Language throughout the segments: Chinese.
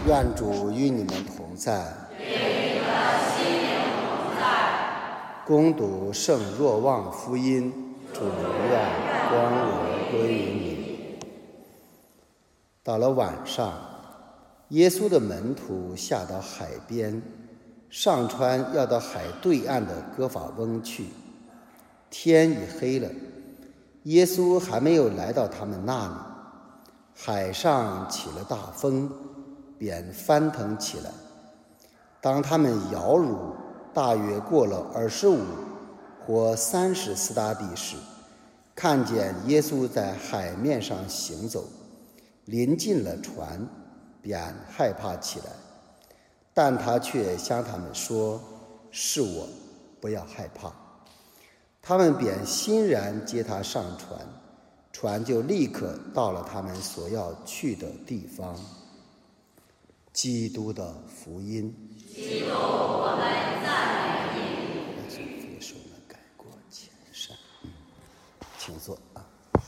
愿主与你们同在。 与你的心灵同在。 恭读圣若望福音，主愿光荣归于你。到了晚上，耶稣的门徒下到海边，上船要到海对岸的哥法翁去。天已黑了，耶稣还没有来到他们那里，海上起了大风，便翻腾起来。当他们摇橹大约过了25或30斯大蒂时，看见耶稣在海面上行走，临近了船，便害怕起来。但他却向他们说：“是我，不要害怕。”他们便欣然接他上船，船就立刻到了他们所要去的地方。基督的福音。 基督，我们赞美你。 但是父手们改过迁善。请坐啊。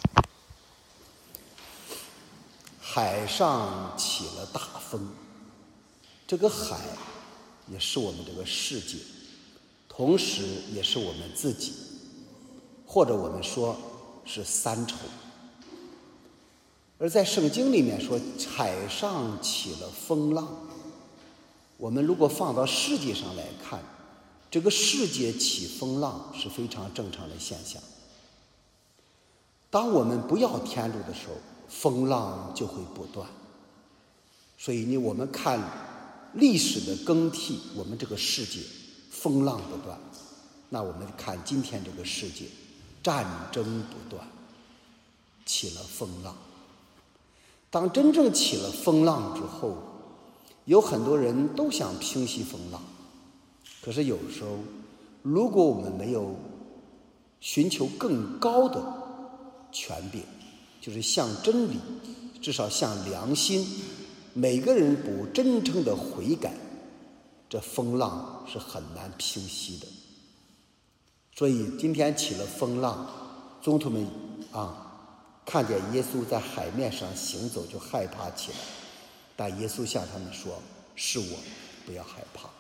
海上起了大风，这个海也是我们这个世界，同时也是我们自己，或者我们说是三仇。而在圣经里面说海上起了风浪，我们如果放到世界上来看，这个世界起风浪是非常正常的现象。当我们不要天主的时候，风浪就会不断。所以我们看历史的更替，我们这个世界风浪不断。那我们看今天这个世界，战争不断，起了风浪。当真正起了风浪之后，有很多人都想平息风浪，可是有时候如果我们没有寻求更高的权柄，就是向真理，至少向良心，每个人不真正的悔改，这风浪是很难平息的。所以今天起了风浪，宗徒们看见耶稣在海面上行走就害怕起来，但耶稣向他们说：“是我，不要害怕。”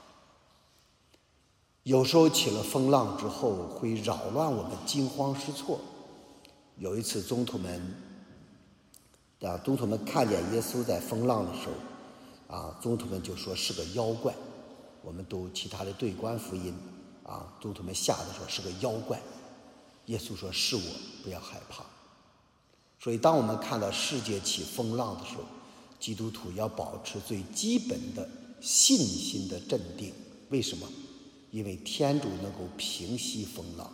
有时候起了风浪之后会扰乱我们，惊慌失措。有一次宗徒们看见耶稣在风浪的时候，宗徒们就说是个妖怪。我们读其他的对观福音，宗徒们吓得说是个妖怪。耶稣说：“是我，不要害怕。”所以当我们看到世界起风浪的时候，基督徒要保持最基本的信心的镇定。为什么？因为天主能够平息风浪。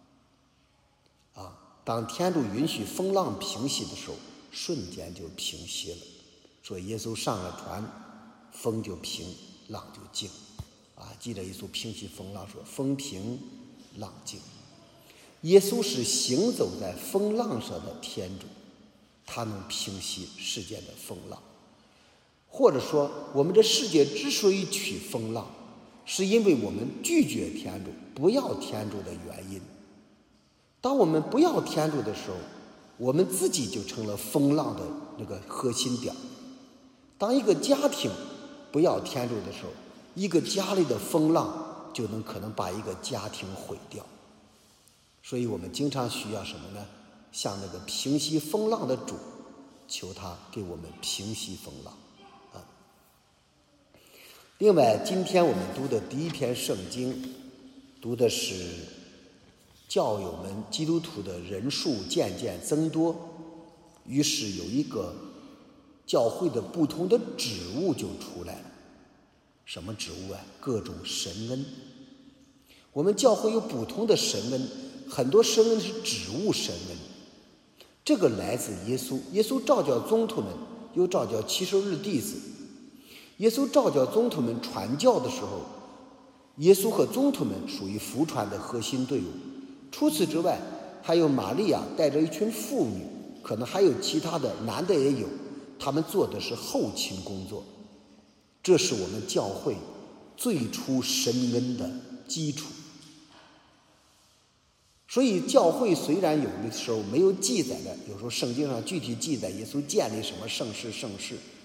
当天主允许风浪平息的时候，瞬间就平息了。所以耶稣上了船，风就平，浪就静。记得耶稣平息风浪说：“风平浪静。”耶稣是行走在风浪上的天主，他能平息世界的风浪。或者说我们这世界之所以起风浪，是因为我们拒绝天主，不要天主的原因。当我们不要天主的时候，我们自己就成了风浪的那个核心点。当一个家庭不要天主的时候，一个家里的风浪就可能把一个家庭毁掉。所以我们经常需要什么呢？向那个平息风浪的主，求他给我们平息风浪。另外，今天我们读的第一篇圣经，读的是教友们基督徒的人数渐渐增多，于是有一个教会的不同的职务就出来了。什么职务？各种神恩。我们教会有不同的神恩，很多神恩是职务神恩。这个来自耶稣，耶稣召叫宗徒们，又召叫70日弟子。耶稣召叫宗徒们传教的时候，耶稣和宗徒们属于福传的核心队伍。除此之外，还有玛利亚带着一群妇女，可能还有其他的男的也有，他们做的是后勤工作。这是我们教会最初神恩的基础。所以教会虽然有的时候没有记载的，有时候圣经上具体记载耶稣建立什么圣事，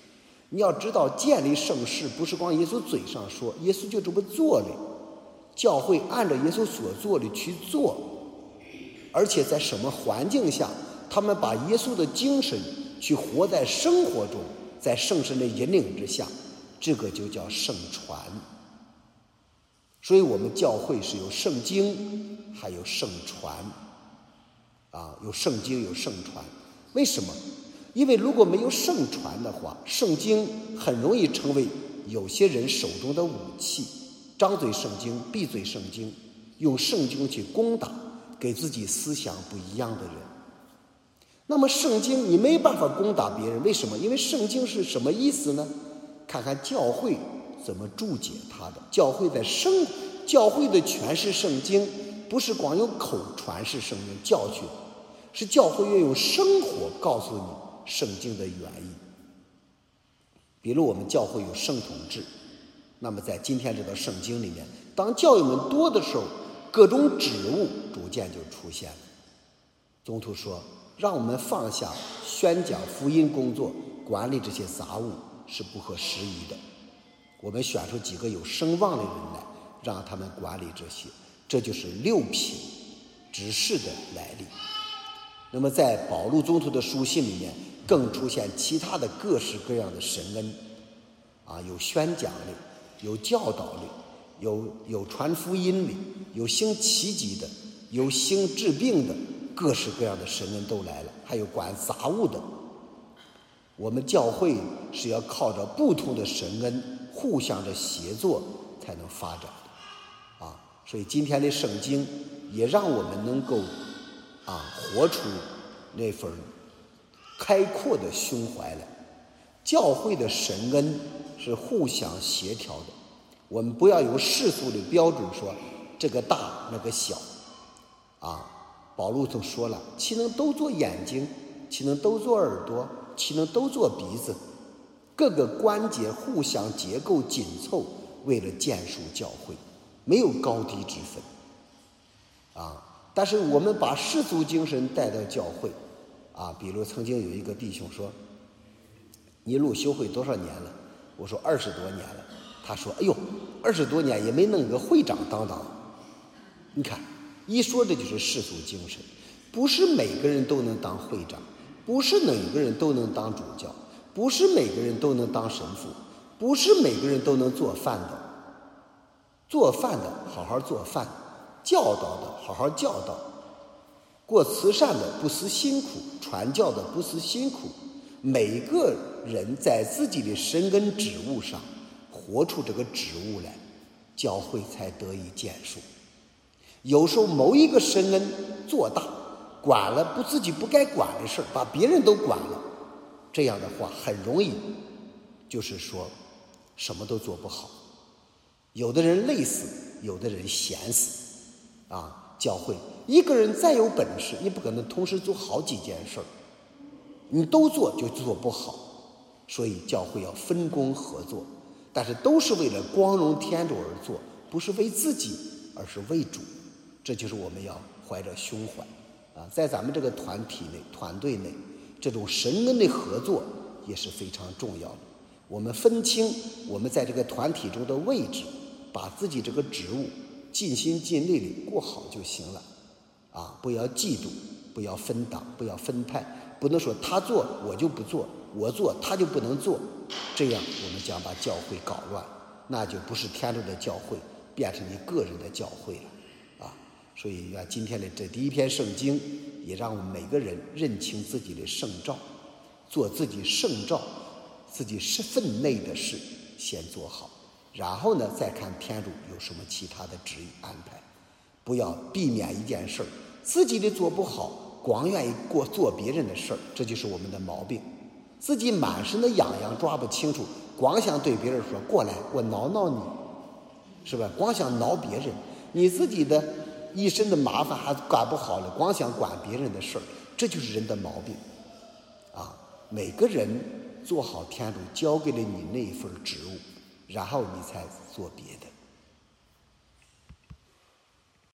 你要知道，建立圣事不是光耶稣嘴上说，耶稣就这么做了。教会按照耶稣所做的去做，而且在什么环境下，他们把耶稣的精神去活在生活中，在圣神的引领之下，这个就叫圣传。所以我们教会是有圣经，还有圣传，有圣经有圣传。为什么？因为如果没有圣传的话，圣经很容易成为有些人手中的武器，张嘴圣经，闭嘴圣经，用圣经去攻打给自己思想不一样的人。那么圣经你没办法攻打别人，为什么？因为圣经是什么意思呢？看看教会怎么注解它的。教会的诠释圣经，不是光用口传是圣经教训，是教会要用生活告诉你圣经的原意。比如我们教会有圣统制，那么在今天这道圣经里面，当教友们多的时候，各种职务逐渐就出现了。宗徒说，让我们放下宣讲福音工作，管理这些杂物是不合时宜的。我们选出几个有声望的人来，让他们管理这些，这就是六品执事的来历。那么在保禄宗徒的书信里面，更出现其他的各式各样的神恩，有宣讲的，有教导的，有传福音的，有行奇迹的，有行治病的，各式各样的神恩都来了，还有管杂物的。我们教会是要靠着不同的神恩互相的协作才能发展的所以今天的圣经也让我们能够活出那份开阔的胸怀来。教会的神恩是互相协调的，我们不要有世俗的标准说这个大那个小保禄都说了，岂能都做眼睛，岂能都做耳朵，岂能都做鼻子？各个关节互相结构紧凑，为了建树教会，没有高低之分但是我们把世俗精神带到教会比如曾经有一个弟兄说，你入修会多少年了？我说20多年了。他说，哎呦，20多年也没弄个会长当。你看一说这就是世俗精神，不是每个人都能当会长，不是每个人都能当主教，不是每个人都能当神父，不是每个人都能做饭的。做饭的好好做饭，教导的好好教导，过慈善的不辞辛苦，传教的不辞辛苦。每个人在自己的神恩职务上活出这个职务来，教会才得以建树。有时候某一个神恩做大，管了自己不该管的事，把别人都管了，这样的话很容易就是说什么都做不好。有的人累死，有的人闲死教会一个人再有本事，你不可能同时做好几件事，你都做就做不好。所以教会要分工合作，但是都是为了光荣天主而做，不是为自己，而是为主。这就是我们要怀着胸怀在咱们这个团体内团队内，这种神恩的合作也是非常重要的。我们分清我们在这个团体中的位置，把自己这个职务尽心尽力地过好就行了不要嫉妒，不要分党，不要分派，不能说他做我就不做，我做他就不能做，这样我们将把教会搞乱，那就不是天主的教会，变成你个人的教会了所以今天的这第一篇圣经也让我们每个人认清自己的圣召，做自己圣召自己分内的事先做好，然后呢再看天主有什么其他的旨意安排。不要避免一件事自己的做不好，光愿意做别人的事儿，这就是我们的毛病。自己满身的痒痒抓不清楚，光想对别人说过来我挠挠你，是吧？光想挠别人，你自己的一身的麻烦还管不好了，光想管别人的事儿，这就是人的毛病每个人做好天主交给了你那一份职务，然后你才做别的。